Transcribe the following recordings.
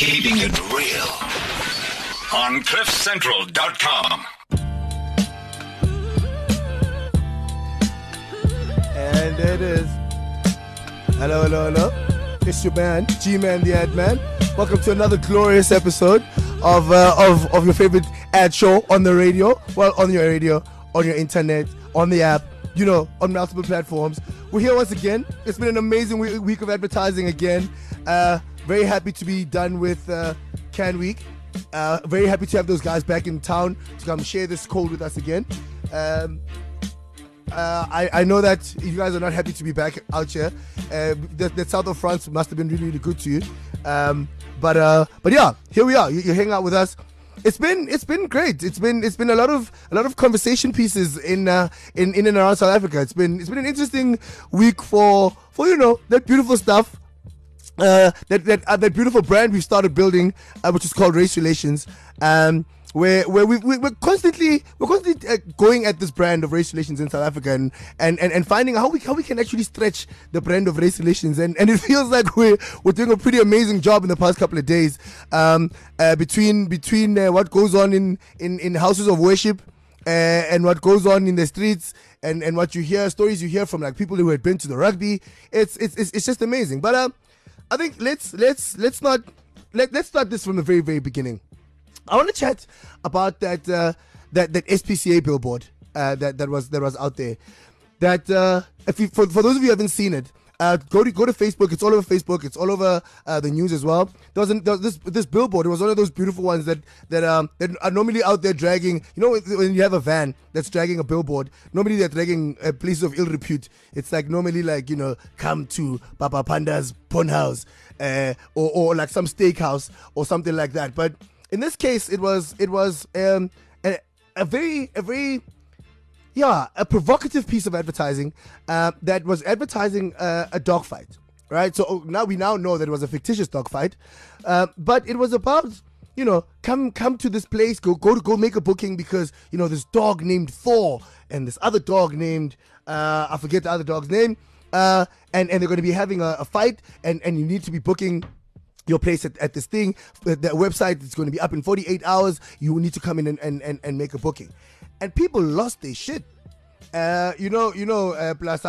Keeping it real on CliffCentral.com. And there it is. Hello, hello, hello. It's your man, G-Man the Ad Man. Welcome to another glorious episode of your favorite ad show on the radio. Well, on your radio, on your internet, on the app, you know, on multiple platforms. We're here once again. It's been an amazing week of advertising again. Very happy to be done with Can Week. Very happy to have those guys back in town to come share this cold with us again. I know that you guys are not happy to be back out here. The south of France must have been really, really good to you. But yeah, here we are. You hang out with us. It's been great. It's been a lot of conversation pieces in and around South Africa. It's been an interesting week for you know, that beautiful stuff. That beautiful brand we've started building, which is called Race Relations, where we're constantly going at this brand of race relations in South Africa and finding how we can actually stretch the brand of race relations, and it feels like we're doing a pretty amazing job in the past couple of days, between what goes on in houses of worship and what goes on in the streets and what you hear, stories you hear from like people who had been to the rugby. It's just amazing. But I think let's start this from the very, very beginning. I want to chat about that SPCA billboard that was out there. That for those of you who haven't seen it, go to Facebook. It's all over Facebook. It's all over the news as well. This billboard. It was one of those beautiful ones that are normally out there dragging. You know, when you have a van that's dragging a billboard, normally they're dragging a place of ill repute. It's like normally like, you know, come to Papa Panda's pawn house, or like some steakhouse or something like that. But in this case, it was a very provocative piece of advertising that was advertising a dogfight, right? So we now know that it was a fictitious dogfight, but it was about, you know, come to this place, go make a booking because, you know, this dog named Thor and this other dog named I forget the other dog's name, and they're going to be having a fight, and you need to be booking your place at this thing. The website is going to be up in 48 hours. You need to come in and make a booking. And people lost their shit. Plus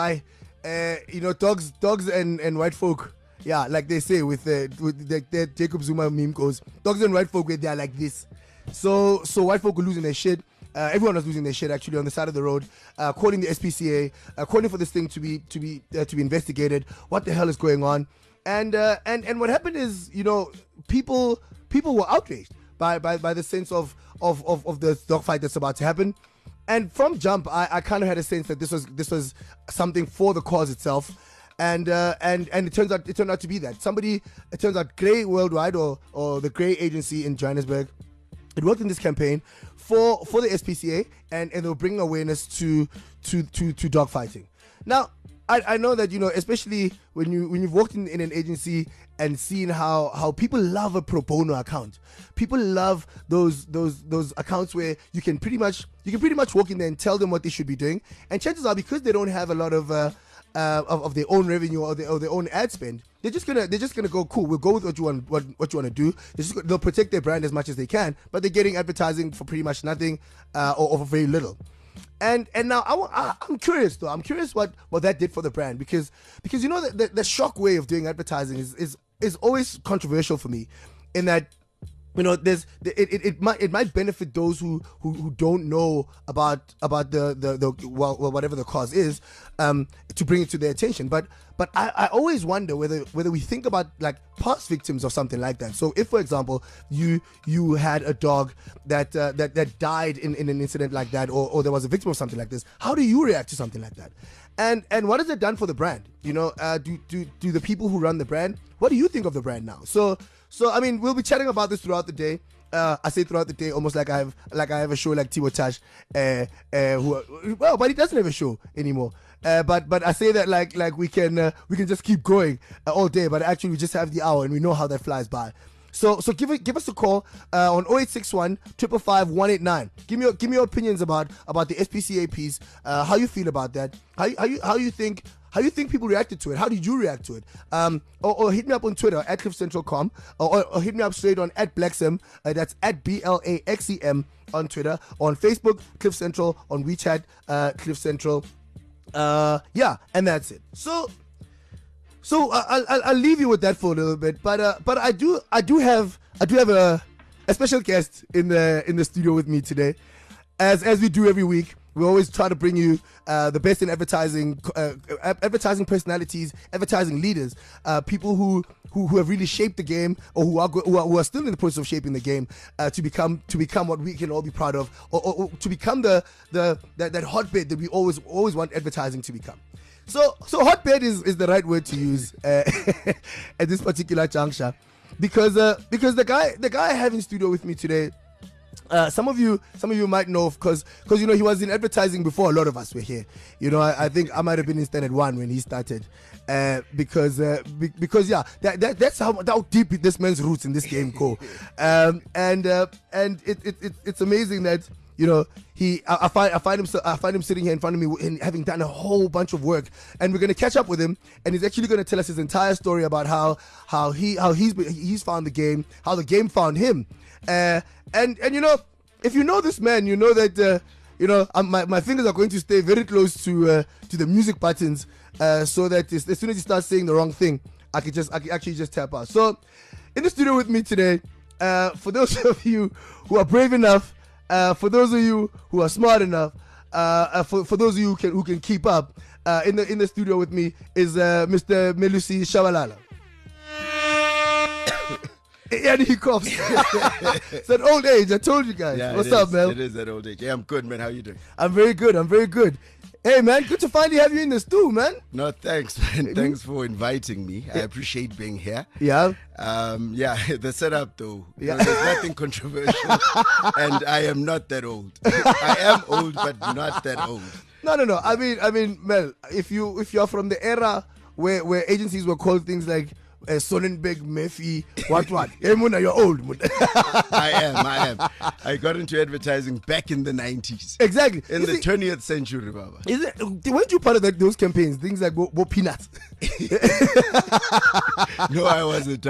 dogs and white folk. Yeah, like they say with the Jacob Zuma meme goes, dogs and white folk, they're like this. So white folk were losing their shit. Everyone was losing their shit actually on the side of the road, calling the SPCA, calling for this thing to be investigated. What the hell is going on? And what happened is, you know, people were outraged by the sense of the dogfight that's about to happen. And from jump, I kind of had a sense that this was something for the cause itself, and it turned out to be that. It turns out Grey Worldwide or the Grey Agency in Johannesburg, it worked in this campaign for the SPCA, and they were bringing awareness to dogfighting. Now, I know that, you know, especially when you've walked in an agency and seen how people love a pro bono account. People love those accounts where you can pretty much walk in there and tell them what they should be doing. And chances are, because they don't have a lot of their own revenue or their own ad spend, they're just gonna go, cool, we'll go with what you want to do. They'll protect their brand as much as they can, but they're getting advertising for pretty much nothing, or for very little. And now I'm curious though. I'm curious what that did for the brand, because you know the shock way of doing advertising is always controversial for me, in that, you know, it might benefit those who don't know about the whatever the cause is, to bring it to their attention. But I always wonder whether we think about like past victims of something like that. So if, for example, you had a dog that died in an incident like that, or there was a victim of something like this, how do you react to something like that? And what has it done for the brand? You know, do the people who run the brand, what do you think of the brand now? So I mean, we'll be chatting about this throughout the day. I say throughout the day, almost like I have a show like Tiwo Tash, but he doesn't have a show anymore. But I say that like we can just keep going all day, but actually we just have the hour and we know how that flies by. So give us a call on 0861 555 189. Give me your opinions about the SPCA piece. How you feel about that? How you think people reacted to it? How did you react to it? Or hit me up on Twitter at CliffCentral.com, or hit me up straight on at Blaxem. That's at BLAXEM on Twitter. On Facebook, Cliff Central. On WeChat, Cliff Central. Yeah, and that's it. So I'll leave you with that for a little bit. But I do have a special guest in the studio with me today, as we do every week. We always try to bring you the best in advertising personalities, advertising leaders, people who have really shaped the game, or who are still in the process of shaping the game, to become what we can all be proud of, or to become that hotbed that we always want advertising to become. So hotbed is the right word to use at this particular juncture, because the guy I have in studio with me today. Some of you might know, because he was in advertising before a lot of us were here. I think I might have been in Standard 1 when he started, because yeah, that's how deep this man's roots in this game go, and it's amazing that I find him sitting here in front of me and having done a whole bunch of work, and we're gonna catch up with him, and he's actually gonna tell us his entire story about how he's found the game, how the game found him. And if you know this man, you know that my fingers are going to stay very close to the music buttons, so that as soon as he starts saying the wrong thing, I can actually just tap out. So in the studio with me today, for those of you who are brave enough, for those of you who are smart enough, for those of you who can keep up, in the studio with me is Mr. Melusi Shabalala. And he coughs. It's an old age. I told you guys. Yeah, what's up, man? It is that old age. Yeah, I'm good, man. How you doing? I'm very good. Hey, man, good to finally have you in the stew, man. No, thanks, man. Thanks for inviting me. I appreciate being here. Yeah. Yeah, the setup, though. Yeah. There's nothing controversial. And I am not that old. I am old, but not that old. No. I mean, Mel, if you're from the era where agencies were called things like Sonnenberg, Murphy, what? Hey, Muna, you're old. I am. I got into advertising back in the 90s. Exactly. In the 20th century, Baba. Weren't you part of those campaigns? Things like Bo Peanuts. No, I wasn't.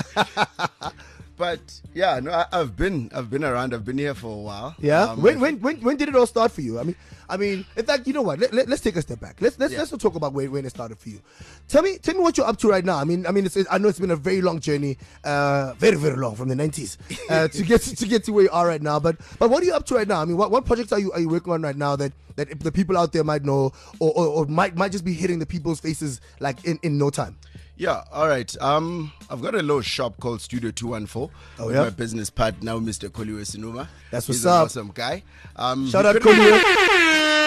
But yeah, no, I've been around. I've been here for a while. Yeah. When did it all start for you? I mean, in fact, you know what? Let's take a step back. Let's not talk about when it started for you. Tell me what you're up to right now. I mean, I know it's been a very long journey, very very long, from the 90s to get to where you are right now. But what are you up to right now? I mean, what projects are you working on right now that the people out there might know, or might just be hitting the people's faces like in no time? Yeah, all right. I've got a little shop called Studio 214 with my business partner, Mr. Koliwe Sinuma. That's what's He's up. An awesome guy. Shout out Koliwe.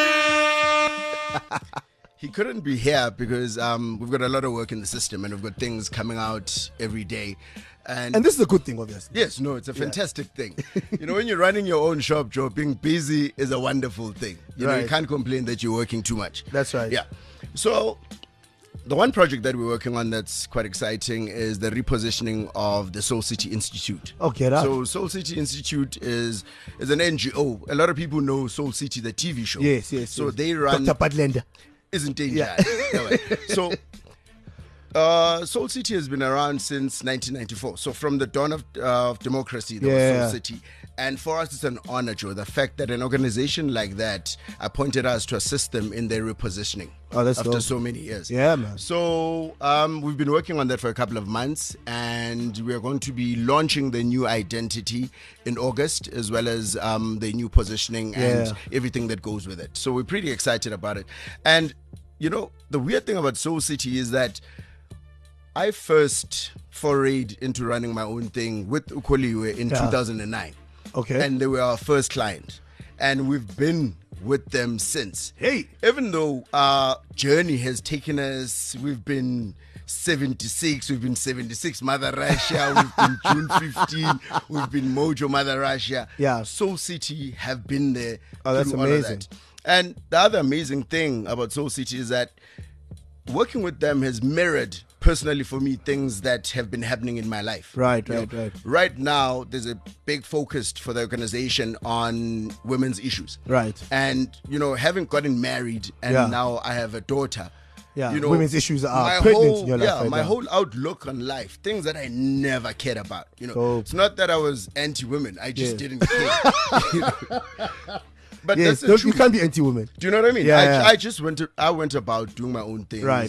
He couldn't be here because we've got a lot of work in the system, and we've got things coming out every day. And this is a good thing, obviously. Yes, no, it's a fantastic thing. When you're running your own shop, Joe, being busy is a wonderful thing. You can't complain that you're working too much. That's right. Yeah. So the one project that we're working on that's quite exciting is the repositioning of the Soul City Institute. Okay. So Soul City Institute is an NGO. A lot of people know Soul City, the TV show. Yes. So they run... Dr. Padlender. Isn't danger. Yeah. So Soul City has been around since 1994. So from the dawn of democracy, there was Soul City. And for us, it's an honor, Joe, the fact that an organization like that appointed us to assist them in their repositioning after so many years. Yeah, man. So we've been working on that for a couple of months, and we are going to be launching the new identity in August, as well as the new positioning and everything that goes with it. So we're pretty excited about it. And, the weird thing about Soul City is that I first forayed into running my own thing with Ukoliwe in 2009. Okay. And they were our first client. And we've been with them since. Hey! Even though our journey has taken us, we've been 76, we've been 76 Mother Russia, we've been June 15, we've been Mojo Mother Russia. Yeah. Soul City have been there. Oh, that's amazing. That. And the other amazing thing about Soul City is that working with them has mirrored personally for me, things that have been happening in my life. Right. Right now, there's a big focus for the organization on women's issues. Right. And, having gotten married and now I have a daughter. Yeah, women's issues are pertinent in your life. Right my now. whole outlook on life, things that I never cared about. It's not that I was anti-women. I just didn't care. But yes, that's the truth. you can't be anti-women. Do you know what I mean? Yeah, I went about doing my own thing. Right.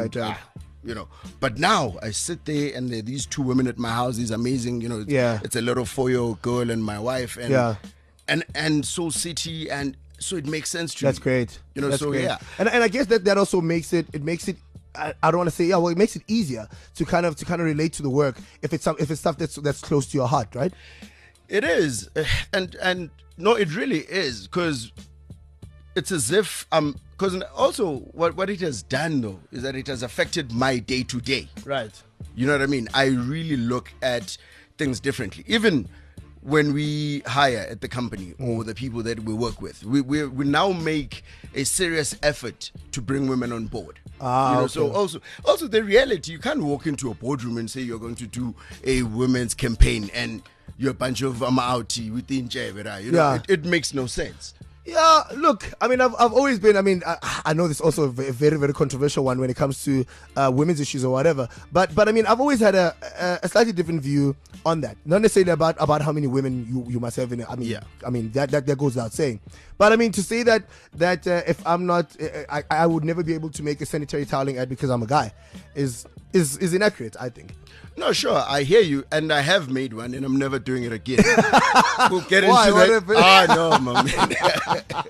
But now I sit there and there are these two women at my house. These amazing, it's a little 4-year-old girl and my wife and Soul City, and so it makes sense to That's me. great. That's great. Yeah. And I guess that also makes it I don't want to say it makes it easier to kind of relate to the work if it's stuff that's close to your heart, right? It is, and no, it really is, because it's as if because also what it has done though is that it has affected my day to day. Right. You know what I mean? I really look at things differently. Even when we hire at the company or the people that we work with, we now make a serious effort to bring women on board. Okay. So also the reality, you can't walk into a boardroom and say you're going to do a women's campaign and you're a bunch of amauti within Jevera. It makes no sense. Yeah, look, I mean, I've always been, I know this is also a very, very controversial one when it comes to women's issues or whatever, but I mean, I've always had a slightly different view on that. Not necessarily about how many women you must have in it. I mean, that goes without saying. But I mean, to say that if I'm not, I would never be able to make a sanitary toweling ad because I'm a guy is inaccurate, I think. No, sure, I hear you, and I have made one, and I'm never doing it again. We'll get into Why? that. No, my man.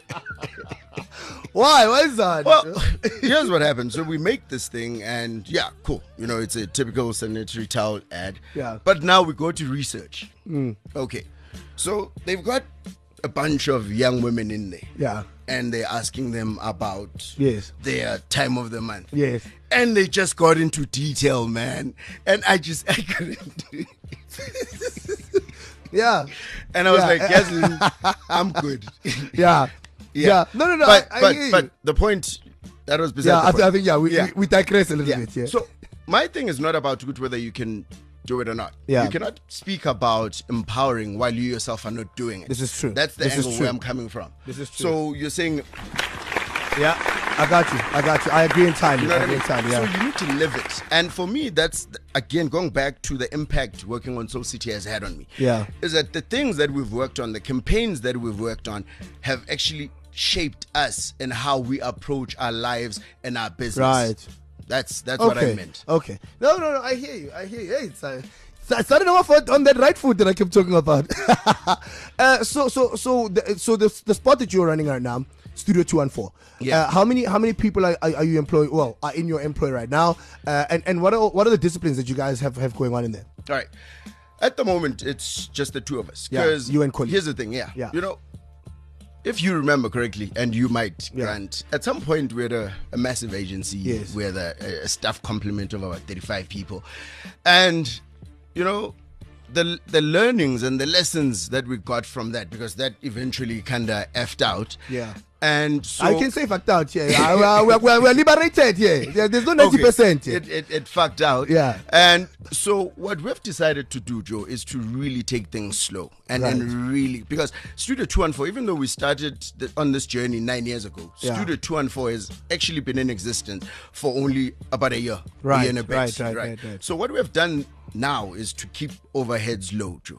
Why? Why is that? Well, here's what happens. So we make this thing, and cool. It's a typical sanitary towel ad. Yeah. But now we go to research. Okay. So they've got a bunch of young women in there. Yeah. And they're asking them about their time of the month. Yes. And they just got into detail, man. And I couldn't do it. Yeah. And I was like, Yaslin, I'm good. Yeah. No. But the point, that was beside the point. I think, we digress a little bit. Yeah. So my thing is not about whether you can do it or not. Yeah. You cannot speak about empowering while you yourself are not doing it. This is true. That's the angle where I'm coming from. This is true. So you're saying... Yeah, I got you. I agree entirely. You know what I mean? Yeah. So you need to live it. And for me, that's, again, going back to the impact working on Soul City has had on me. Yeah. Is that the things that we've worked on, the campaigns that we've worked on have actually shaped us and how we approach our lives and our business. Right. That's what I meant. Okay. No. I hear you. Hey, I started off on that right foot that I kept talking about. So the spot that you're running right now, Studio 214. Yeah. How many people are you employed? Well, are in your employ right now? And what are the disciplines that you guys have going on in there? All right. At the moment, it's just the two of us. Yeah, you and colleagues. Here's the thing. Yeah. If you remember correctly, and you might, Grant, at some point we had a massive agency. Yes. We had a staff complement of about 35 people. And, the learnings and the lessons that we got from that, because that eventually kind of effed out. Yeah. And so I can say fucked out, we're liberated, There's no 90%. It fucked out. Yeah. And so what we've decided to do, Joe, is to really take things slow and really, because Studio 214, even though we started on this journey 9 years ago, Studio 214 has actually been in existence for only about a year. Right. A year and a bit, Right. So what we have done now is to keep overheads low, Joe.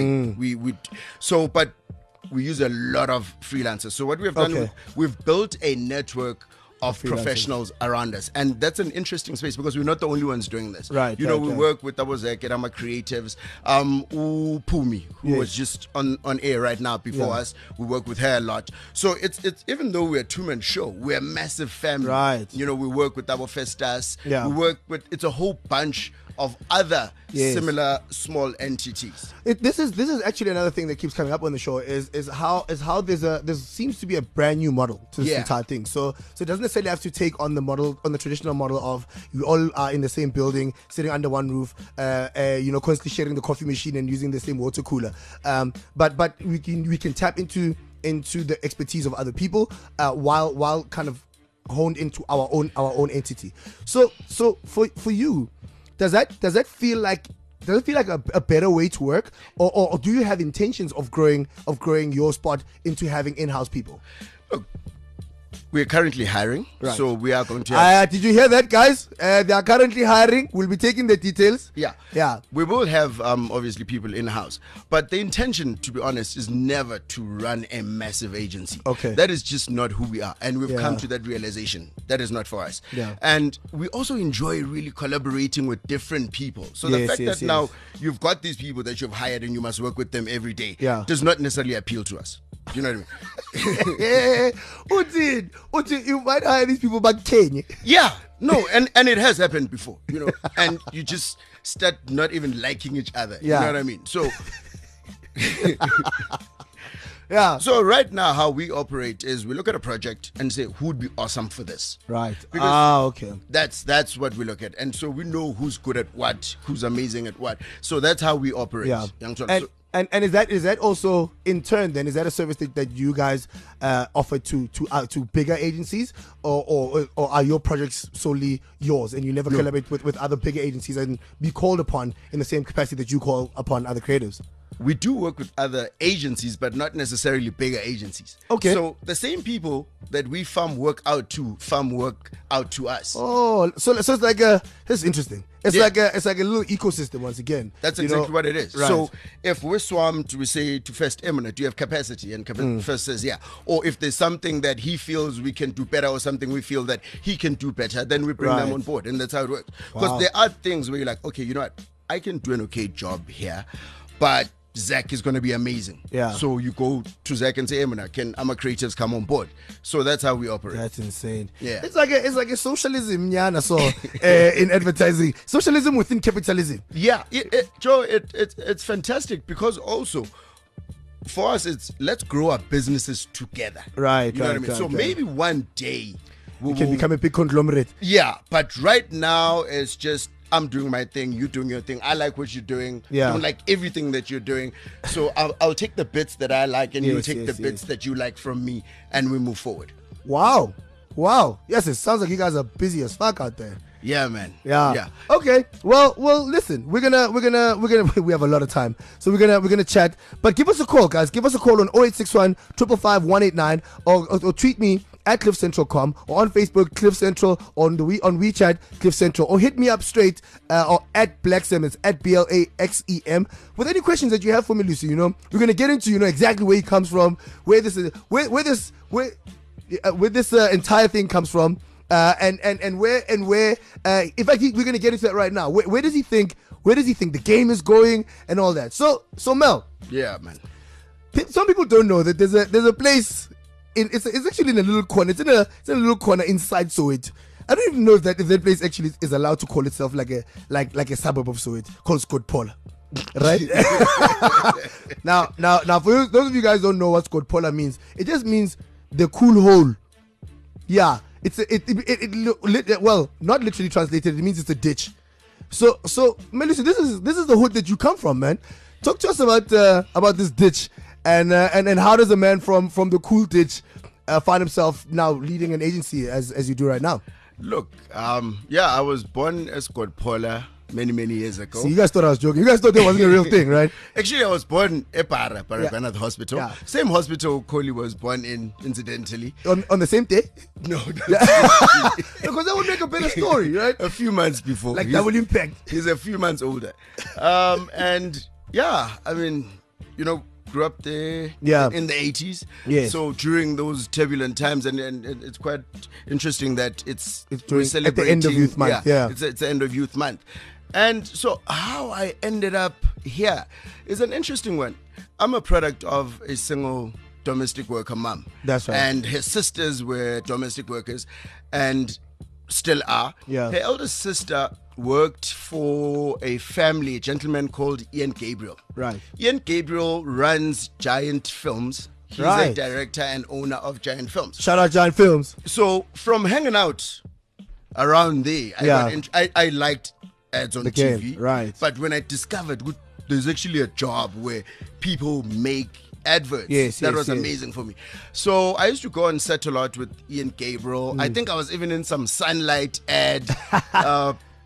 But we use a lot of freelancers. So what we have done, we've built a network of professionals around us, and that's an interesting space because we're not the only ones doing this. Right. We work with Kerama Creatives, Pumi, who was just on air right now before us. We work with her a lot. So it's even though we're a two-man show, we're a massive family. Right. We work with Double Festas. Yeah. We work with, it's a whole bunch of other similar small entities. This is actually another thing that keeps coming up on the show is how there seems to be a brand new model to this entire thing. So it doesn't necessarily have to take on the traditional model of you all are in the same building, sitting under one roof, constantly sharing the coffee machine and using the same water cooler. But we can tap into the expertise of other people while kind of honed into our own entity. So for you, does that feel like? Does it feel like a better way to work, or do you have intentions of growing your spot into having in-house people? Look, we're currently hiring, Right. so we are going to have, Did you hear that, guys? They are currently hiring. We'll be taking the details. Yeah. we will have obviously people in house, but the intention, to be honest, is never to run a massive agency. Okay. That is just not who we are, and we've Yeah. come to that realization. That is not for us. Yeah. And we also enjoy really collaborating with different people. So the Yes, fact yes, that now you've got these people that you've hired and you must work with them every day Yeah. does not necessarily appeal to us. You know what I mean? Uti, you might hire these people back Kenya. Yeah, no, and it has happened before, you know, and you just start not even liking each other. Yeah. You know what I mean? So, Yeah. so right now, how we operate is we look at a project and say who would be awesome for this. Right. Because Okay. That's what we look at, and so we know who's good at what, who's amazing at what. So that's how we operate. Yeah. Young John. And, So- and is that also in turn then is that a service that you guys offer to bigger agencies, or are your projects solely yours and you never collaborate with other bigger agencies and be called upon in the same capacity that you call upon other creatives? we do work with other agencies, but not necessarily bigger agencies. Okay. So the same people that we farm work out to us. Oh, so it's like that's interesting. It's Yeah. like a little ecosystem once again. That's you exactly know? what it is. Right. So if we're swamped, we say to First Eminent, do you have capacity? And First says, yeah. Or if there's something that he feels we can do better or something we feel that he can do better, then we bring them Right. on board. And that's how it works. Because Wow. there are things where you're like, okay, you know what? I can do an okay job here, but Zach is going to be amazing. Yeah. So you go to Zach and say, Emina, can Ama Creators come on board? So that's how we operate. That's insane. Yeah. It's like a socialism, Nyana. So in advertising, socialism within capitalism. Yeah, Joe, it's fantastic because also for us, it's let's grow our businesses together. Right, You know right, what I mean? right, So right. maybe one day we You can will- become a big conglomerate. Yeah, but right now it's just I'm doing my thing, you doing your thing. I like what you're doing. Yeah. Don't like everything that you're doing. So I'll take the bits that I like and you'll Yes, take yes, the bits yes. that you like from me and we move forward. Wow. Yes, it sounds like you guys are busy as fuck out there. Yeah, man. Yeah. Okay. Well. Listen, we have a lot of time, so we're gonna chat. But give us a call, guys. Give us a call on 0861 555 189 or tweet me at CliffCentral.com or on Facebook Cliff Central, on WeChat Cliff Central, or hit me up straight or at Blaxem, it's at BLAXEM, with any questions that you have for me, Lucy. You know, we're gonna get into exactly where he comes from, where this entire thing comes from. And where in fact we're gonna get into that right now. Where does he think the game is going and all that? So Mel, Yeah, man. some people don't know that there's a place it's actually in a little corner. It's in a little corner inside Soweto. I don't even know if that place actually is allowed to call itself like a suburb of Soweto called Scott Paula. Right? now for those of you guys don't know what Scott Paula means, it just means the cool hole. Yeah. Well, not literally translated. It means it's a ditch. So, Melissa, this is the hood that you come from, man. Talk to us about this ditch, and how does a man from the cool ditch find himself now leading an agency as you do right now? Look, I was born as Scott Paula many years ago. See, you guys thought I was joking. You guys thought that wasn't a real thing, right? Actually, I was born at Baragwanath Hospital. Yeah. Same hospital Kohli was born in, incidentally. On the same day? No, Because that would make a better story, right? a few months before. Like He's- double impact. He's a few months older. And yeah, I mean, grew up there in the 80s. Yes. So during those turbulent times, and it's quite interesting that it's during- we're at the end of celebrating- Youth Month, yeah. It's the end of Youth Month. And so how I ended up here is an interesting one. I'm a product of a single domestic worker mom. That's right. And her sisters were domestic workers and still are. Yeah. Her eldest sister worked for a gentleman called Ian Gabriel. Right. Ian Gabriel runs Giant Films. He's a Right. director and owner of Giant Films. Shout out Giant Films. So from hanging out around there, I liked ads on The game, TV. right. But when I discovered there's actually a job where people make adverts, Yes, that yes, was yes. amazing for me. So I used to go and set a lot with Ian Gabriel. I think I was even in some Sunlight ad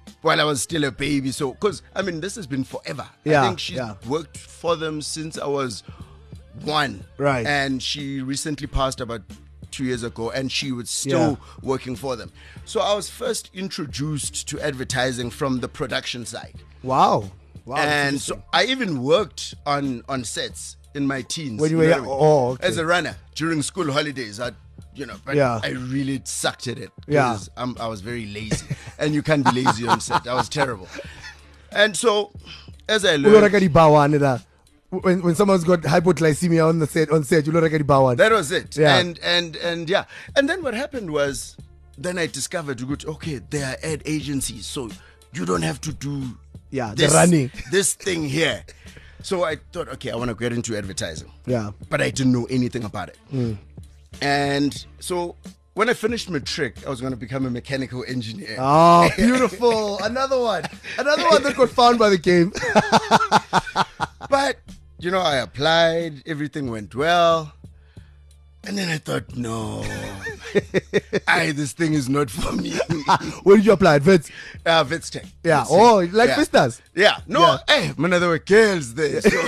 while I was still a baby. So, because, I mean, this has been forever. Yeah, I think she's worked for them since I was 1. Right. And she recently passed about 2 years ago, and she was still working for them. So I was first introduced to advertising from the production side. Wow. And so I even worked on sets in my teens. When you were know what I mean? okay. As a runner during school holidays. But I really sucked at it because I was very lazy, and you can't be lazy on set. I was terrible. And so as I learned, when someone's got hypoglycemia on set, you already bawan. That was it. Yeah. And yeah. And then what happened was, then I discovered, okay, there are ad agencies, so you don't have to do the running this thing here. So I thought, okay, I want to get into advertising. Yeah. But I didn't know anything about it. And so when I finished matric, I was going to become a mechanical engineer. Oh, beautiful. Another one that got found by the game. But, I applied, everything went well. And then I thought, no, this thing is not for me. Where did you apply? At Vets? Vets Tech. Yeah. Like Vistas? Yeah. No, hey, man, there were girls there. So.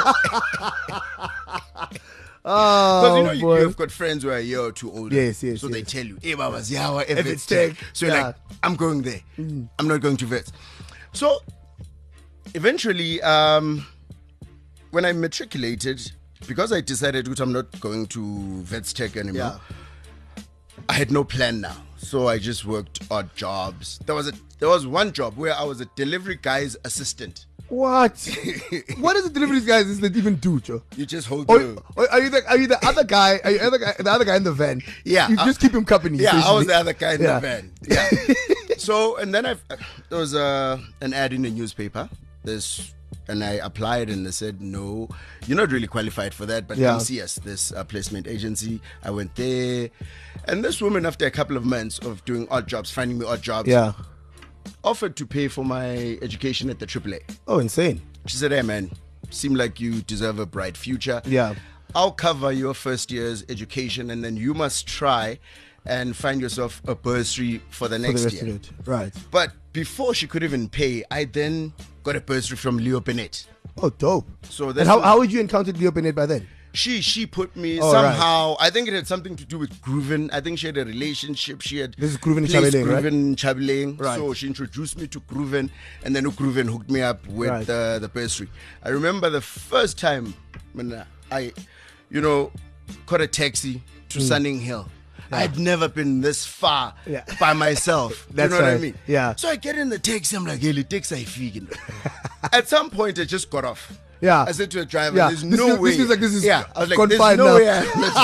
Because you've got friends who are a year or two older. Yes. So they tell you, hey, Baba's Yawa, Vets Tech. So you're like, I'm going there. I'm not going to Vets. So eventually, when I matriculated, because I decided that I'm not going to Vets Tech anymore, I had no plan now. So I just worked odd jobs. There was one job where I was a delivery guy's assistant. What? What does a delivery guy's assistant even do, Joe? You just hold Are you the other guy? Are you the other guy in the van? Yeah. You just keep him company. Yeah, I was the other guy in the van. Yeah. So, and then there was an ad in the newspaper. And I applied, and they said, no, you're not really qualified for that, but come see us, this placement agency. I went there, and this woman, after a couple of months of doing odd jobs, finding me odd jobs, offered to pay for my education at the AAA. Oh, insane. She said, hey man, seem like you deserve a bright future. Yeah. I'll cover your first year's education, and then you must try and find yourself a bursary for the next year. Right. But before she could even pay, I then got a bursary from Leo Bennett. Oh, dope. So and how would you encounter Leo Bennett by then? She put me somehow. Right. I think it had something to do with Grooven. I think she had a relationship. This is Grooven Chabeling. Right? So she introduced me to Grooven, and then Grooven hooked me up with the bursary. I remember the first time when I, caught a taxi to Sunning Hill. Yeah. I'd never been this far by myself. That's you know what I mean? Yeah. So I get in the taxi. I'm like, hey, the taxi I At some point, I just got off. Yeah. I said to the driver, there's no way. This feels like this is I was like, confined there's no now. way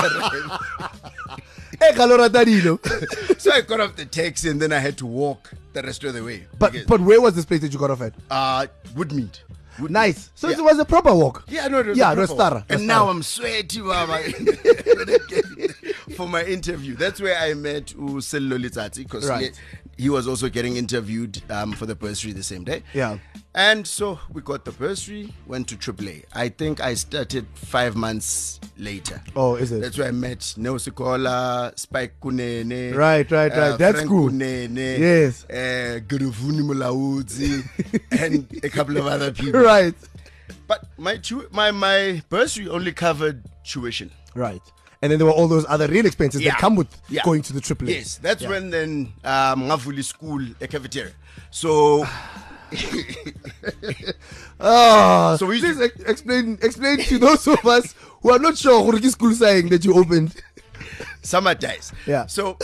So I got off the taxi, and then I had to walk the rest of the way. But where was this place that you got off at? Woodmead. Nice. So it was a proper walk. Yeah, no, it was a proper And now I'm sweaty, Mama. For my interview. That's where I met Usello Litsatsi, because he was also getting interviewed for the bursary the same day. Yeah. And so we got the bursary, went to AAA. I think I started 5 months later. Oh, is it? That's where I met Neosikola, Spike Kunene. Right. That's Frank cool. Kunene, yes. Guruvuni Mulaudzi, and a couple of other people. Right. But my bursary only covered tuition. Right. And then there were all those other real expenses that come with going to the AAA. Yes, that's when then Ngavuli school, a cafeteria. So... so we just explain to those of us who are not sure what school saying that you opened. Summer days. Yeah. So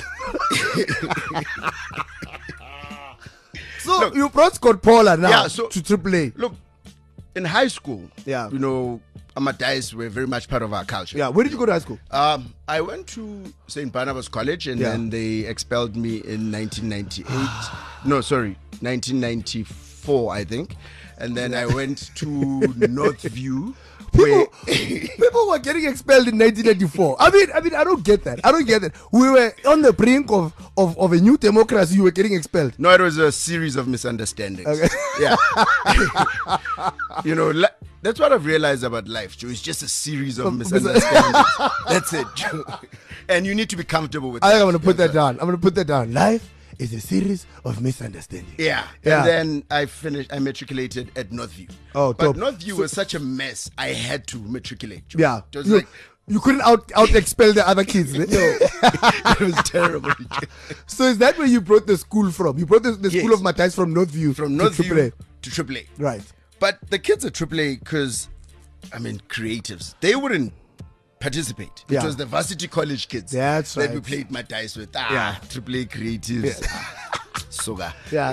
look, you brought Scott Paula now to AAA. Look, in high school, yeah, Amadais were very much part of our culture. Yeah. Where did you go to high school? I went to St. Barnabas College, and then they expelled me in 1998. No, sorry, 1994, I think. And then I went to Northview. People were getting expelled in 1994. I mean, I don't get that. We were on the brink of a new democracy. You were getting expelled. No, it was a series of misunderstandings. Okay. Yeah. That's what I've realized about life, Joe. It's just a series of misunderstandings. That's it, Joe. And you need to be comfortable with I think I'm going to put that down. Life is a series of misunderstandings. Yeah. Yeah. And then I matriculated at Northview. Oh, but dope. Northview was such a mess. I had to matriculate. Joe. Yeah. It was like, You couldn't out expel the other kids. No. it was terrible. So is that where you brought the school from? You brought the school Yes. of Matthias from Northview From to Northview AAA. to AAA. Right. But the kids at AAA, because, creatives, they wouldn't participate. Yeah. It was the varsity college kids That's that we right. played my dice with. Yeah. AAA creatives. Soga. Yeah.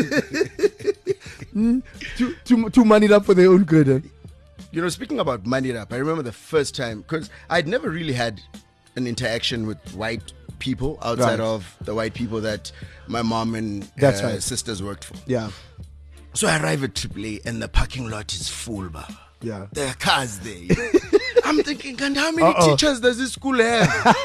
Too moneyed up for their own good. Eh? You know, speaking about money up, I remember the first time, because I'd never really had an interaction with white people outside Right. of the white people that my mom and That's right. sisters worked for. Yeah. So I arrive at AAA and the parking lot is full, Baba. Yeah. There are cars there. I'm thinking, and how many teachers does this school have?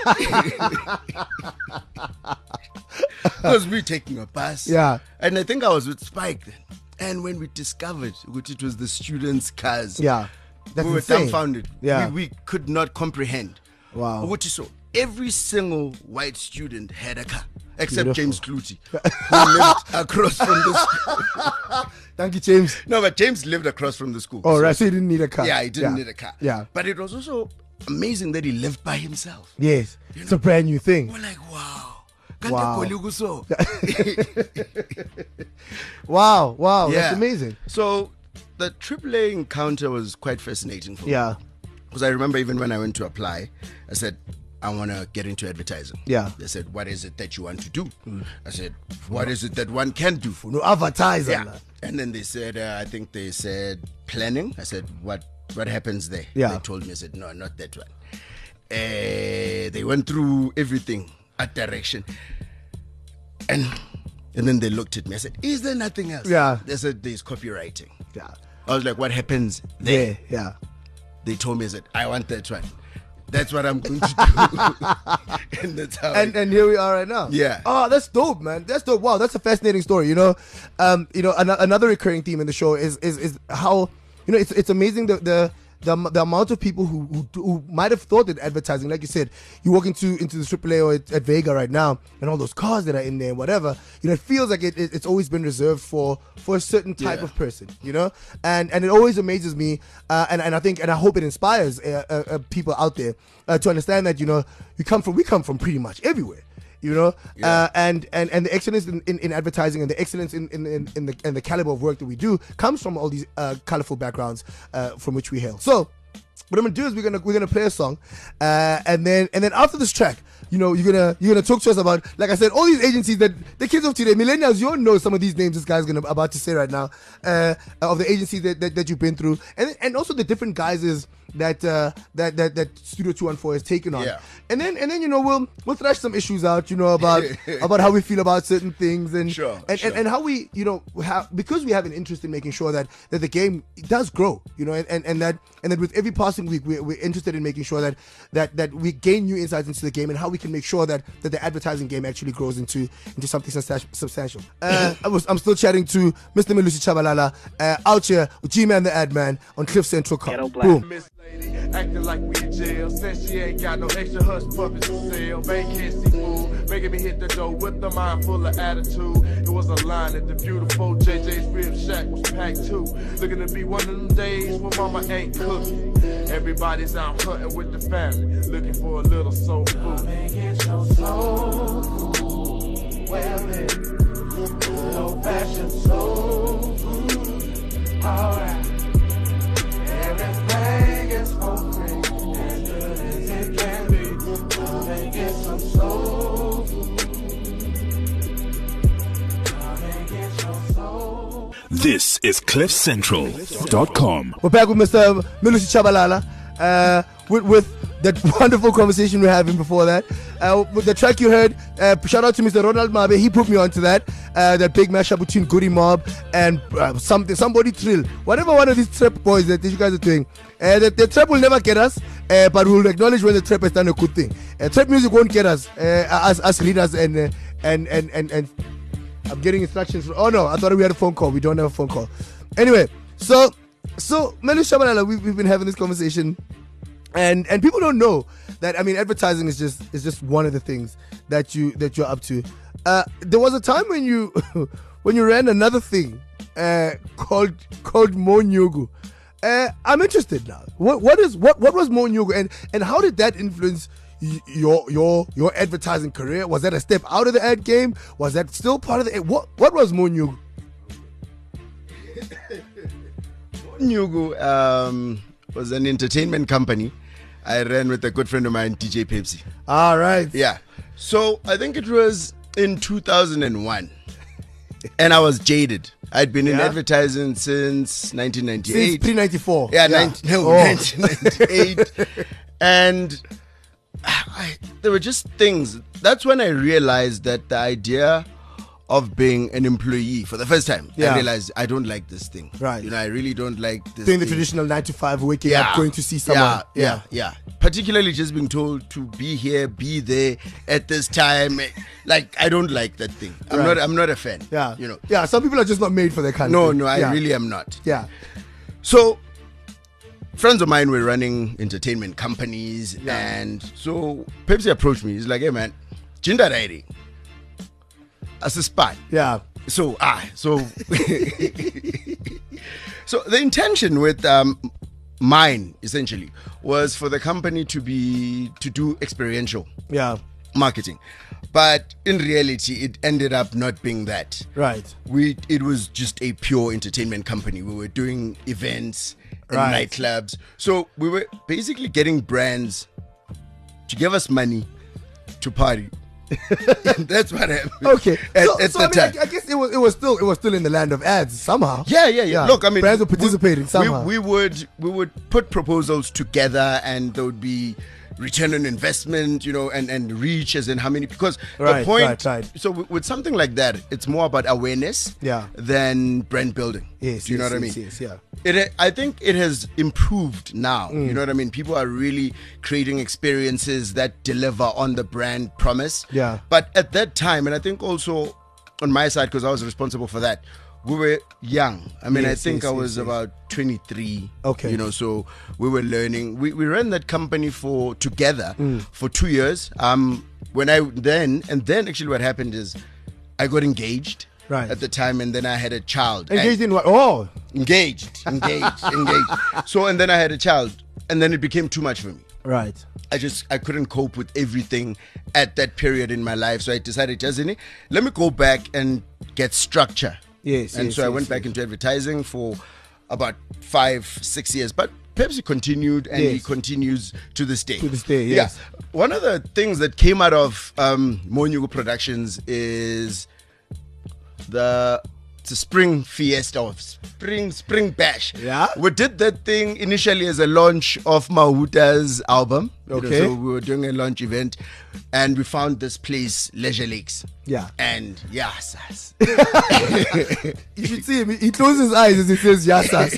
Because we're taking a bus. Yeah. And I think I was with Spike then. And when we discovered which it was the students' cars, Yeah. That's we were insane. dumbfounded. Yeah. We could not comprehend. Wow. What you saw. Every single white student had a car, except Beautiful. James Clutie, who lived across from the school. Thank you, James. No, but James lived across from the school. Oh, So- right. So you didn't need a car. yeah, he didn't need a car. Yeah. But it was also amazing that he lived by himself. Yes. It's a brand new thing. We're like, wow. Wow. Wow. Wow. Wow. Yeah. That's amazing. So the AAA encounter was quite fascinating for me. Yeah. Because I remember even when I went to apply, I said, I want to get into advertising. Yeah. They said, what is it that you want to do? I said, what is it that one can do? No advertiser. Yeah. And then they said, I think they said planning. I said, what happens there? Yeah. They told me, I said, no, not that one. They went through everything, art direction. And then they looked at me. I said, is there nothing else? Yeah. They said, there's copywriting. Yeah. I was like, what happens there? Yeah. They told me, I said, I want that one. That's what I'm going to do. And that's how And here we are right now. Yeah. Oh, that's dope, man. That's dope. Wow, that's a fascinating story. You know, another recurring theme in the show is how, you know, it's amazing the amount of people who might have thought that advertising, like you said, you walk into the AAA or at Vega right now, and all those cars that are in there and whatever, you know, it feels like it's always been reserved for a certain type Yeah. of person, you know, and it always amazes me, and I think, and I hope it inspires people out there to understand that, you know, we come from pretty much everywhere. You know, Yeah. and the excellence in advertising and the excellence in the caliber of work that we do comes from all these colorful backgrounds from which we hail. So what I'm gonna do is we're gonna play a song, and then after this track, you know, you're gonna talk to us about, like I said, all these agencies that the kids of today, millennials, you all know some of these names this guy's about to say right now, of the agencies that you've been through, and also the different guises that Studio 214 has taken on. Yeah. And then you know we'll thrash some issues out, you know, about how we feel about certain things and Sure. and how we, you know, because we have an interest in making sure that the game does grow, you know, and that with every passing week we're interested in making sure that we gain new insights into the game and how we can make sure that the advertising game actually grows into something substantial. I'm still chatting to Mr. Melusi Chabalala out here with G-Man the Ad Man on Cliff Central Cop. Boom. Miss Lady acting like we in jail. Says she ain't got no extra hush puppies to sell. Vacancy food, making me hit the door with a mind full of attitude. It was a line at the beautiful JJ's Rib Shack was packed too. Looking to be one of them days when mama ain't cooking. Everybody's out hunting with the family, looking for a little soul food. Get your soul food, well it, good old fashioned soul food. Alright. Everything is for free, as good as it can be. Come and get some soul food. Come and get your soul. This is CliffCentral.com. We're back with Mr. Melusi Chabalala with that wonderful conversation we were having before that. With the track you heard, shout out to Mr. Ronald Mabe. He put me onto that big mashup between Goody Mob and somebody Trill. Whatever one of these trap boys that you guys are doing. The trap will never get us, but we'll acknowledge when the trap has done a good thing. Trap music won't get us, as readers and I'm getting instructions. Oh no, I thought we had a phone call. We don't have a phone call. Anyway, so Melusi Chabalala, we've been having this conversation. And people don't know that, I mean, advertising is just one of the things that you're up to. There was a time when you when you ran another thing called Mo Nyugu. I'm interested now. What was Mo Nyugu, and how did that influence your advertising career? Was that a step out of the ad game? Was that still part of the what was Mo Nyugu? Nyugu was an entertainment company I ran with a good friend of mine, DJ Pepsi. All right. Yeah. So I think it was in 2001. And I was jaded. I'd been in advertising since 1998. Since 394. Yeah, 1998. And there were just things. That's when I realized that the idea of being an employee for the first time, I realized I don't like this thing. Right. I really don't like this Doing thing. the traditional 9 to 5, waking up, going to see someone. Yeah. Particularly just being told to be here, be there at this time. Like, I don't like that thing. I'm not a fan. Yeah. Yeah, some people are just not made for that kind of thing. No, I really am not. Yeah. So friends of mine were running entertainment companies, and so Pepsi approached me. He's like, "Hey man, Jinda Rairi as a spy." Yeah. So so the intention with mine essentially was for the company to do experiential marketing, but in reality it ended up not being that. Right. It was just a pure entertainment company. We were doing events and nightclubs, so we were basically getting brands to give us money to party. That's what happened. Okay. At so the time. I guess it was still in the land of ads somehow. Yeah. Look, I mean, brands were participating somehow. We would put proposals together, and there would be return on investment, and reach, as in how many, because the point. Right. So with something like that, it's more about awareness than brand building. Yes. Do you know what I mean? Yes. Yeah. I think it has improved now. You know what I mean? People are really creating experiences that deliver on the brand promise. Yeah. But at that time, and I think also on my side, because I was responsible for that, we were young. I mean, I think I was about 23. Okay. So we were learning. We ran that company together for 2 years. Then actually what happened is I got engaged. Right. At the time, and then I had a child. Engaged in what? Oh. Engaged. So, and then I had a child, and then it became too much for me. Right. I couldn't cope with everything at that period in my life. So I decided, let me go back and get structure. Yes. And so I went back into advertising for about 5-6 years. But Pepsi continued, and he continues to this day. To this day, yes. Yeah. One of the things that came out of Mo Nyugu Productions is the spring fiesta or spring bash. Yeah. We did that thing initially as a launch of Mahuta's album. Okay. So we were doing a launch event, and we found this place, Leisure Lakes. Yeah. And Sas. You should see him. He closes his eyes as he says Sas.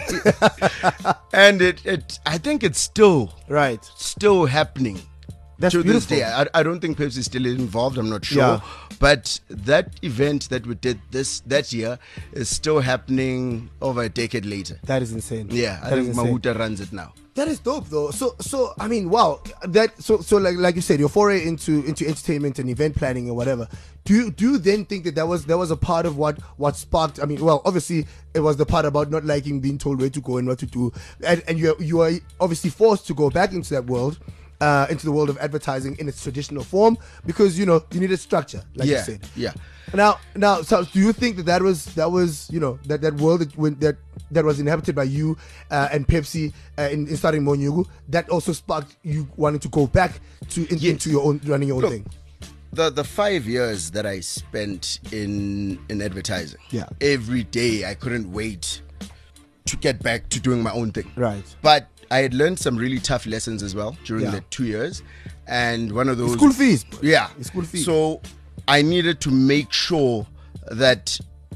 And I think it's still happening. That's to beautiful. This day. I don't think Pepsi is still involved. I'm not sure. Yeah. But that event that we did that year is still happening over a decade later. That is insane. Yeah, I think Mahuta runs it now. That is dope, though. So I mean, wow. So like you said, your foray into entertainment and event planning and whatever. Do you then think that was a part of what sparked? I mean, well, obviously it was the part about not liking being told where to go and what to do, and you are obviously forced to go back into that world. Into the world of advertising in its traditional form, because you needed structure, like you said. Yeah. Now, so do you think that was that world that was inhabited by you and Pepsi in starting Mo Nyugu, that also sparked you wanting to go back into your own running your own thing? The 5 years that I spent in advertising, every day I couldn't wait to get back to doing my own thing. Right. But I had learned some really tough lessons as well during the 2 years, and one of those school fees. Yeah, school fees. So I needed to make sure that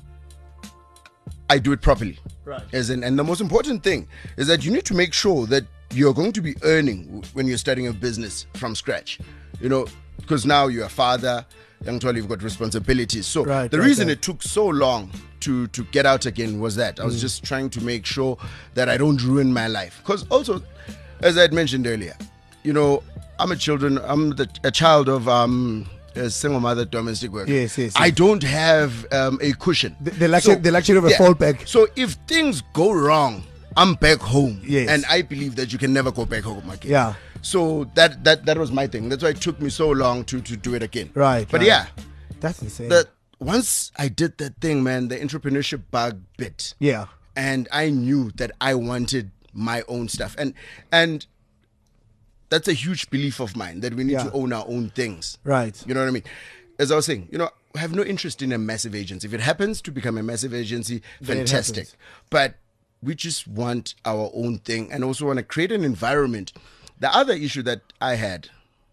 I do it properly. Right. And the most important thing is that you need to make sure that you're going to be earning when you're starting a business from scratch. Because now you're a father, young Twali, you've got responsibilities. So the reason it took so long to get out again was that I was just trying to make sure that I don't ruin my life. Because also, as I had mentioned earlier, I'm a child of a single mother domestic worker. Yes, yes, yes. I don't have a cushion. The luxury of a fallback. So if things go wrong, I'm back home. Yes. And I believe that you can never go back home again. Yeah. So that was my thing. That's why it took me so long to do it again. Right. But right. yeah, That's insane. that once I did that thing, man, the entrepreneurship bug bit. Yeah. And I knew that I wanted my own stuff. And that's a huge belief of mine, that we need to own our own things. Right. You know what I mean? As I was saying, I have no interest in a massive agency. If it happens to become a massive agency, Then it fantastic. happens. But we just want our own thing and also want to create an environment. The other issue that I had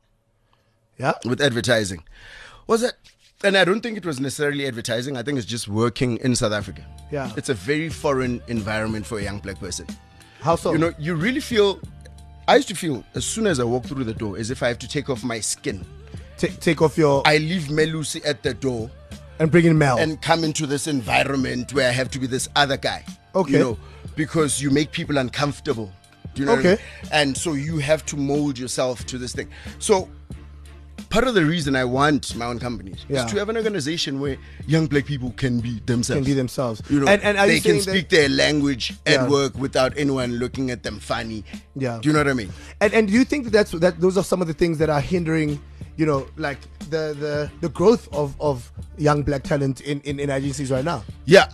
Yeah. with advertising was that, and I don't think it was necessarily advertising, I think it's just working in South Africa. Yeah. It's a very foreign environment for a young black person. How so? You really feel, I used to feel as soon as I walk through the door as if I have to take off my skin. Take off your I leave Melusi at the door and bring in Mel. and come into this environment where I have to be this other guy. Okay. Because you make people uncomfortable. Do you know what I Okay. mean? And so you have to mold yourself to this thing. So part of the reason I want my own company Yeah. is to have an organization where young black people can be themselves. Can be themselves. You know, And are you they can saying that- speak their language Yeah. at work without anyone looking at them funny. Yeah. Do you know what I mean? And do you think that those are some of the things that are hindering, like the growth of young black talent in agencies right now? Yeah,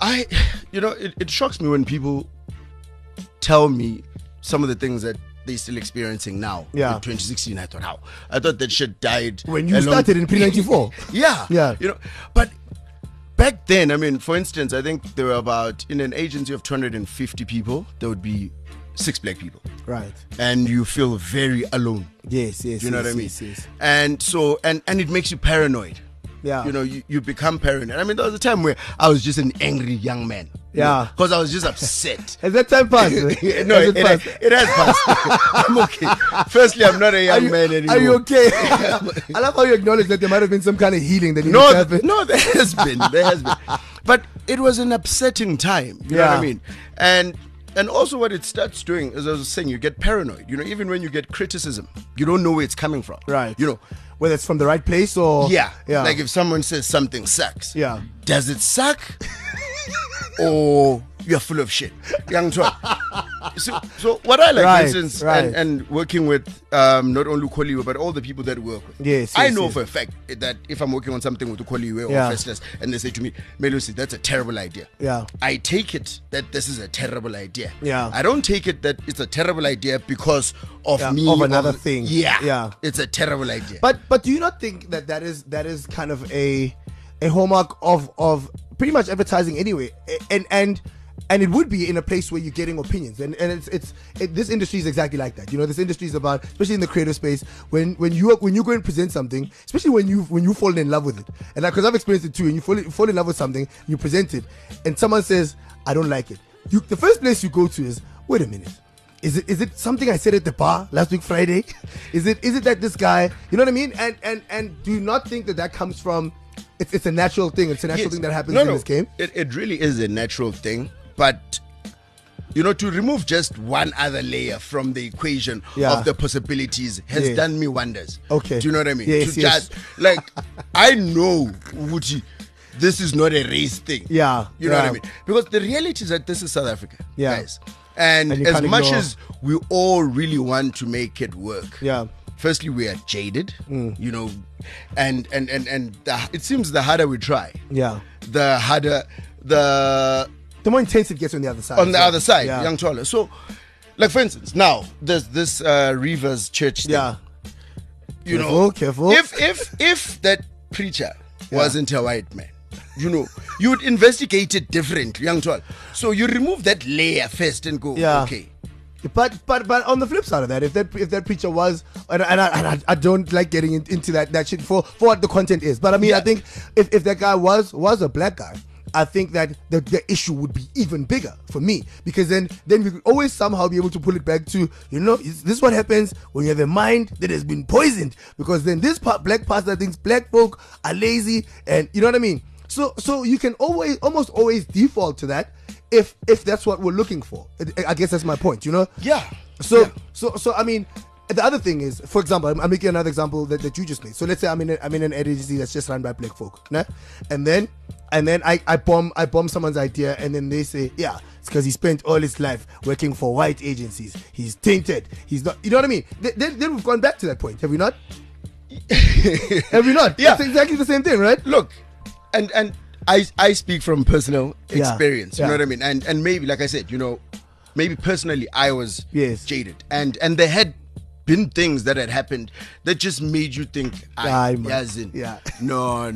it shocks me when people tell me some of the things that they're still experiencing now. Yeah. In 2016, I thought that shit died When you started in pre-94. Yeah. Yeah. But back then, I mean, for instance, I think there were about, in an agency of 250 people, there would be 6 black people. Right. And you feel very alone. Yes. Do you know what I mean? Yes. And so, and it makes you paranoid. Yeah. You become paranoid. I mean, there was a time where I was just an angry young man. Yeah. Because I was just upset. Has that time passed? No, Has it passed? it has passed. I'm okay. Firstly, I'm not a young man anymore. Are you okay? I love how you acknowledge that there might have been some kind of healing that needed to No, happen. no, there has been. But it was an upsetting time. You know what I mean? And also what it starts doing, as I was saying, you get paranoid. Even when you get criticism, you don't know where it's coming from. Right. Whether it's from the right place or... Yeah. Yeah. Like if someone says something sucks. Yeah. Does it suck? Or you're full of shit? Young Twa. So what I like, Right, for instance, right. and working with not only Ukoliwe, but all the people that work with. Yes, I yes, know yes. for a fact that if I'm working on something with Ukoliwe Yeah. or Festus, and they say to me, Melusi, that's a terrible idea. Yeah. I take it that this is a terrible idea. Yeah. I don't take it that it's a terrible idea because of Yeah, me. of another thing. Yeah. Yeah. It's a terrible idea. But do you not think that is kind of a hallmark of pretty much advertising anyway, and it would be in a place where you're getting opinions, and this industry is exactly like that. This industry is about, especially in the creative space, when you go and present something, especially when you fall in love with it, and because I've experienced it too, and you fall in love with something, you present it, and someone says, I don't like it. The first place you go to is, wait a minute. Is it something I said at the bar last week Friday? Is it that this guy, you know what I mean? And do you not think that comes from, it's a natural thing. It's a natural thing that happens in this game. It really is a natural thing, but to remove just one other layer from the equation of the possibilities has done me wonders. Okay. Do you know what I mean? Yes, Just I know, Wuchi, this is not a race thing. Yeah. You know what I mean? Because the reality is that this is South Africa, guys. And you as can't much ignore- as we all really want to make it work, Yeah. firstly we are jaded, and it seems the harder we try, Yeah. the harder the more intense it gets on the other side. other side, Yeah. young Twala. So, like for instance, now there's this Rivers Church thing. Yeah. Careful. If that preacher wasn't a white man, you'd investigate it differently, young Twala. So you remove that layer first and go, Yeah. okay. But on the flip side of that, if that preacher was, and I don't like getting into that shit for what the content is, but I mean, I think if that guy was a black guy, I think that the issue would be even bigger for me, because then we could always somehow be able to pull it back to, this is what happens when you have a mind that has been poisoned, because then this black pastor thinks black folk are lazy, and you know what I mean. So you can almost always default to that if that's what we're looking for. I guess that's my point, Yeah. So I mean, the other thing is, for example, I'm making another example that you just made. So let's say I'm in an agency that's just run by black folk, nah? and then I bomb someone's idea, and then they say, yeah, it's because he spent all his life working for white agencies. He's tainted. He's not. You know what I mean? Then we've gone back to that point, have we not? Have we not? Yeah, it's exactly the same thing, right? Look, and I speak from personal experience. Yeah. You know what I mean? And maybe, like I said, maybe personally I was jaded, and there had been things that had happened that just made you think, no.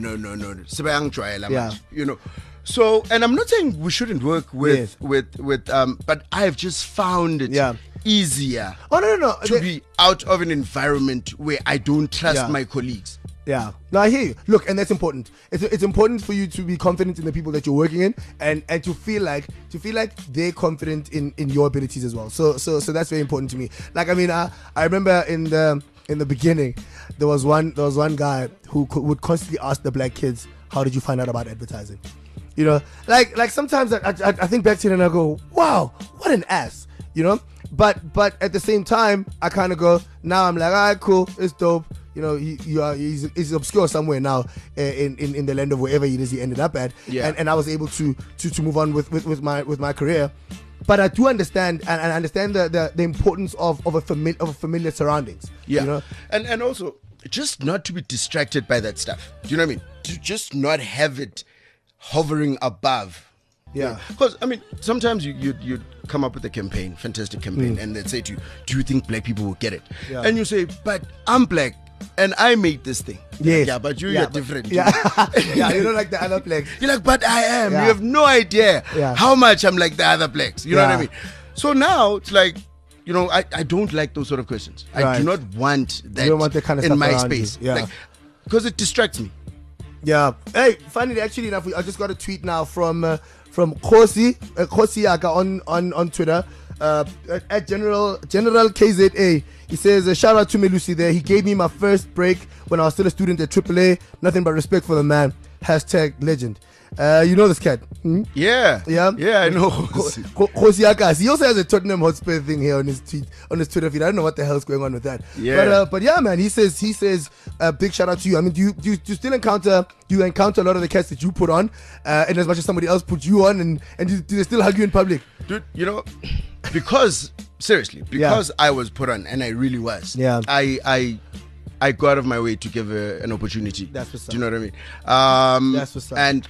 So, and I'm not saying we shouldn't work with but I've just found it easier to be out of an environment where I don't trust my colleagues. Yeah, no, I hear you. Look, and that's important. It's important for you to be confident in the people that you're working in, and to feel like they're confident in your abilities as well. So that's very important to me. Like, I mean, I remember in the beginning, there was one guy who would constantly ask the black kids, "How did you find out about advertising?" You know, like sometimes I think back to it and I go, "Wow, what an ass," you know. But at the same time, I kind of go, now I'm like, all right, cool, it's dope. You know, he's obscure somewhere now in the land of wherever it is he ended up at. Yeah. And I was able to move on with my career. But I do understand and I understand the importance of familiar surroundings. Yeah. You know? And also just not to be distracted by that stuff. Do you know what I mean? To just not have it hovering above. Yeah. Because I mean, sometimes you come up with a campaign, fantastic campaign, and they'd say to you, "Do you think black people will get it?" Yeah. And you say, "But I'm black and I made this thing." Yes. Yeah, but you're different. Yeah. Yeah, you don't like the other blacks. You're like, "But I am." Yeah. You have no idea how much I'm like the other blacks. You know what I mean? So now it's like, I don't like those sort of questions. Right. I do not want that, you don't want that kind of in stuff my around space. You. Yeah. Because it distracts me. Yeah. Hey, finally, actually enough, I just got a tweet now from Khosi Yaka on Twitter, at General KZA. He says, shout out to Melusi there. He gave me my first break when I was still a student at AAA. Nothing but respect for the man. #legend. You know this cat? Hmm? Yeah, I know. Khosi Yaka. He also has a Tottenham Hotspur thing here on his Twitter feed. I don't know what the hell's going on with that. Yeah. But yeah, man. He says big shout out to you. I mean, do you still encounter a lot of the cats that you put on, and as much as somebody else put you on, and do they still hug you in public? Dude, because I was put on, and I really was. Yeah. I go out of my way to give an opportunity. That's what's up. Do you know what I mean? That's what's up. And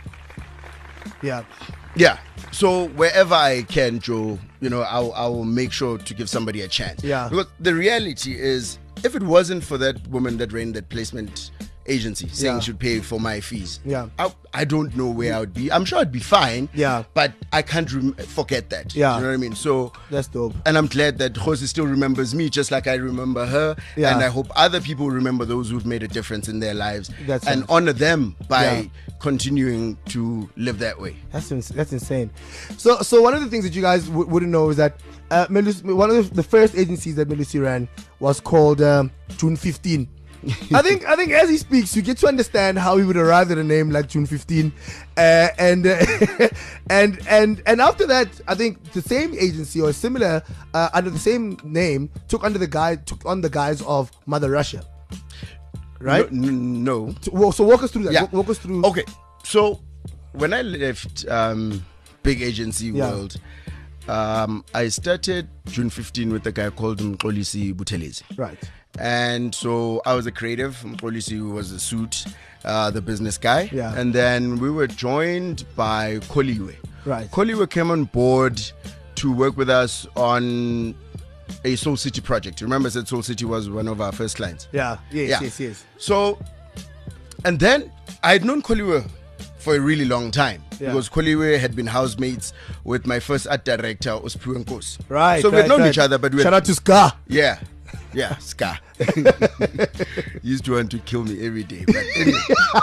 yeah. So wherever I can, Joe, I will make sure to give somebody a chance. Yeah. Because the reality is, if it wasn't for that woman that ran that placement agency saying should pay for my fees, I don't know where I would be. I'm sure I'd be fine. Yeah. But I can't forget that. Yeah. You know what I mean? So that's dope. And I'm glad that Khosi still remembers me just like I remember her. Yeah. And I hope other people remember those who've made a difference in their lives and right. honor them by continuing to live that way. That's insane. So one of the things that you guys wouldn't know is that one of the first agencies that Melusi ran was called June 15. I think as he speaks, you get to understand how he would arrive at a name like June 15, and after that, I think the same agency or similar under the same name took on the guise of Mother Russia, right? No. So walk us through that. Yeah. Walk us through. Okay. So when I left big agency world, I started June 15 with a guy called Mxolisi Buthelezi. Right. And so I was a creative. Mxolisi was a suit, the business guy. Yeah. And then we were joined by Kholiwe. Right. Kholiwe came on board to work with us on a Soul City project. Remember I said Soul City was one of our first clients? Yeah. Yes. So, and then I had known Kholiwe for a really long time because Kholiwe had been housemates with my first art director, Osphiwe Nkosi. Right. So we had known each other, but shout out to Scar. Yeah, Scar. He used to want to kill me every day. But anyway.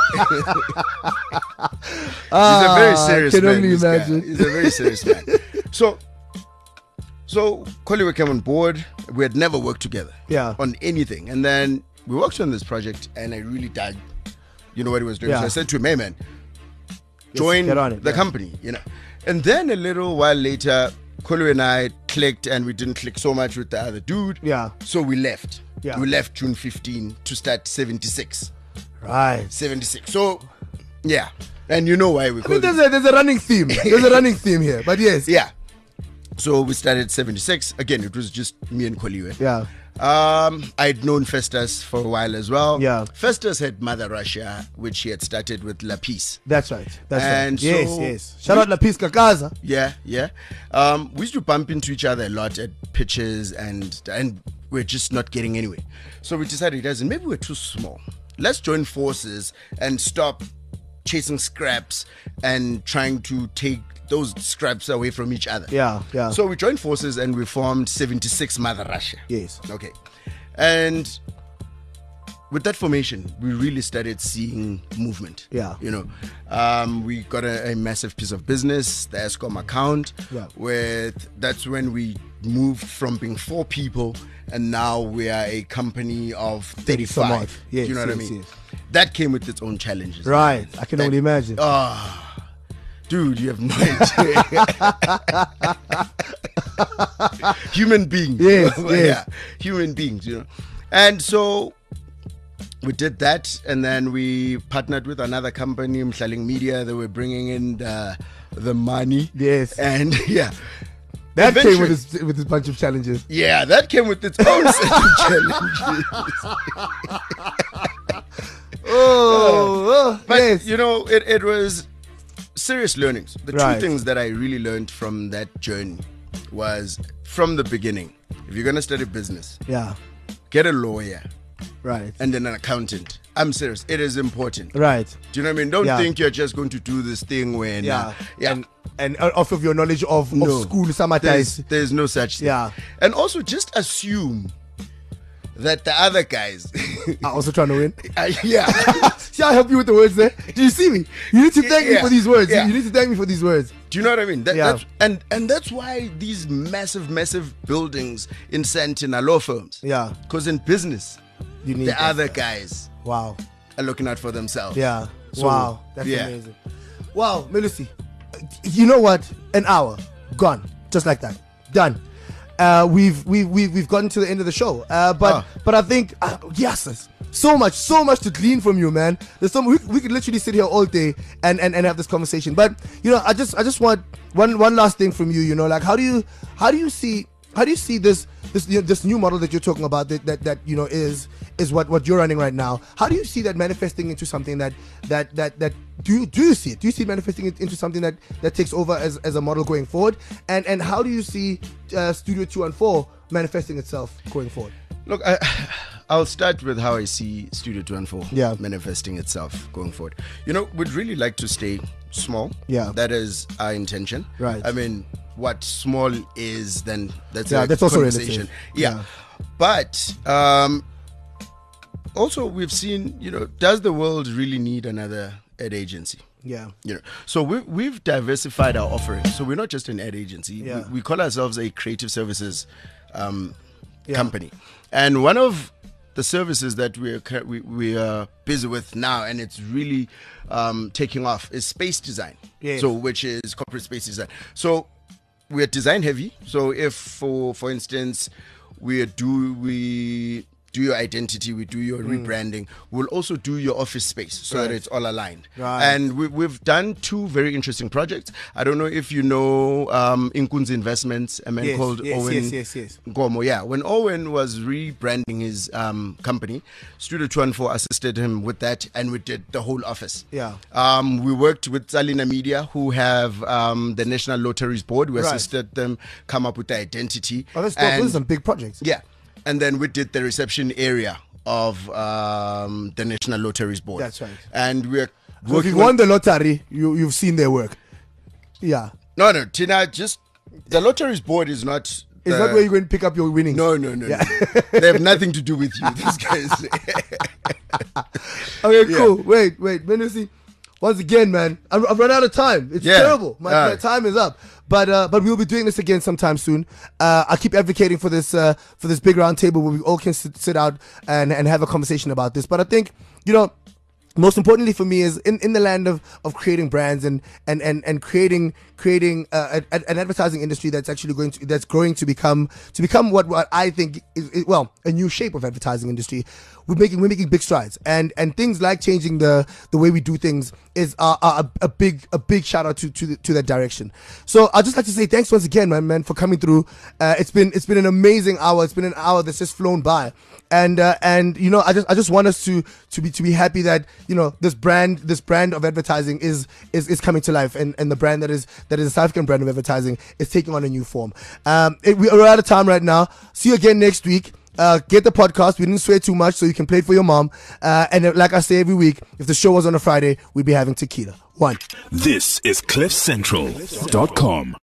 He's a very serious man. Only imagine. He's a very serious man. So Kholiwe came on board. We had never worked together on anything. And then we worked on this project and I really dug, what he was doing. So I said to him, hey man, join the company, And then a little while later, Kholiwe and I clicked and we didn't click so much with the other dude. Yeah. So we left. Yeah. We left June 15 to start 76. Right. 76. So, yeah. And you know why we I mean, called it. there's a running theme. There's a running theme here. But yes. Yeah. So we started 76. Again, it was just me and Koliwe. Yeah. I'd known Festus for a while as well. Yeah. Festus had Mother Russia, which he had started with La Peace. That's right. That's And right. so- Yes. Shout out La Pizca Casa. Yeah, yeah. We used to bump into each other a lot at pitches, and we're just not getting anywhere. So we decided, guys, maybe we're too small. Let's join forces and stop chasing scraps and trying to take those scraps away from each other. Yeah. Yeah. So we joined forces and we formed 76 Mother Russia. Yes. Okay. And with that formation, we really started seeing movement. Yeah. You know, we got a massive piece of business, the Escom account. Yeah. That's when we moved from being 4 people and now we are a company of 35. some odd. Yes, Do you know what I yes, mean? yes. That came with its own challenges. Right. I can only imagine. Dude, you have no idea. Human beings. Yes, Yeah, yes. human beings, you know. And so we did that, and then we partnered with another company, Mhlaling Media. They were bringing in the money. Yes. And yeah. That came Eventually- with this bunch of challenges. Yeah, that came with its own set of challenges. But, yes. you know, it was serious learnings. The Right. 2 things that I really learned from that journey was, from the beginning, if you're going to start a business, Yeah. get a lawyer Right. and then an accountant. I'm serious. It is important. Right. Do you know what I mean? Don't Yeah. think you're just going to do this thing when... Yeah. yeah. And off of your knowledge of No. school, Samatais. There's no such thing. Yeah. And also just assume that the other guys... I'm also trying to win. yeah. See, I help you with the words there. Do you see me? You need to thank me Yeah. for these words. Yeah. You need to thank me for these words. Do you know what I mean? Yeah. And that's why these massive buildings in Sandton are law firms. Yeah. Because in business, You need the that. other guys Wow. are looking out for themselves. Yeah. So, wow. That's yeah. amazing. Wow, Melusi. You know what? An hour gone, just like that. Done. We've gotten to the end of the show. But I think yes, so much to glean from you, man. There's so we could literally sit here all day and have this conversation. But you know, I just want one last thing from you. You know, like how do you see this new model that you're talking about that you know is what you're running right now? How do you see that manifesting into something that do you see it? Do you see it manifesting it into something that takes over as a model going forward? And how do you see Studio 214 manifesting itself going forward? Look, I'll start with how I see Studio 214 Yeah. manifesting itself going forward. You know, we'd really like to stay small. Yeah. That is our intention. Right. I mean, what small is, then that's Yeah, a that's also conversation. relative. Yeah. Yeah. But also we've seen, you know, does the world really need another ad agency? Yeah. You know, so we've diversified our offering. So we're not just an ad agency. Yeah. We call ourselves a creative services company. And one of the services that we are busy with now, and it's really taking off, is space design. Yes. So which is corporate space design. So we're design heavy. So if for instance we do your identity, we do your rebranding, we'll also do your office space so that Right. it's all aligned. Right. And we've done 2 very interesting projects. I don't know if you know Inkunzi Investments, a man Yes, called yes, Owen yes. Ngomo. Yeah, when Owen was rebranding his company, Studio 214 assisted him with that, and we did the whole office. Yeah. We worked with Salina Media, who have the National Lotteries Board. We Right. assisted them come up with the identity. Oh, that's dope. And- Those are some big projects. yeah. And then we did the reception area of the National Lotteries Board. That's right. And we're So if working you won the lottery, you've seen their work. Yeah. No, Tina, just the Lotteries Board is not... Is that where you're going to pick up your winnings? No. They have nothing to do with you, these guys. Okay, cool. Wait. Melusi, once again, man, I've run out of time. It's Yeah. terrible. My time is up. But we'll be doing this again sometime soon. I'll keep advocating for this big round table where we all can sit out and have a conversation about this. But I think, you know, most importantly for me is in the land of creating brands and creating an advertising industry that's actually growing to become what I think is a new shape of advertising industry. We're making big strides, and things like changing the way we do things is a big shout out to that direction. So I'd just like to say thanks once again, man, for coming through. It's been an amazing hour. It's been an hour that's just flown by. And I just want us to be happy that this brand of advertising is coming to life, and the brand that is a South African brand of advertising is taking on a new form. We're out of time right now. See you again next week. Get the podcast. We didn't swear too much, so you can play it for your mom. And like I say every week, if the show was on a Friday, we'd be having tequila. One. This is CliffCentral.com.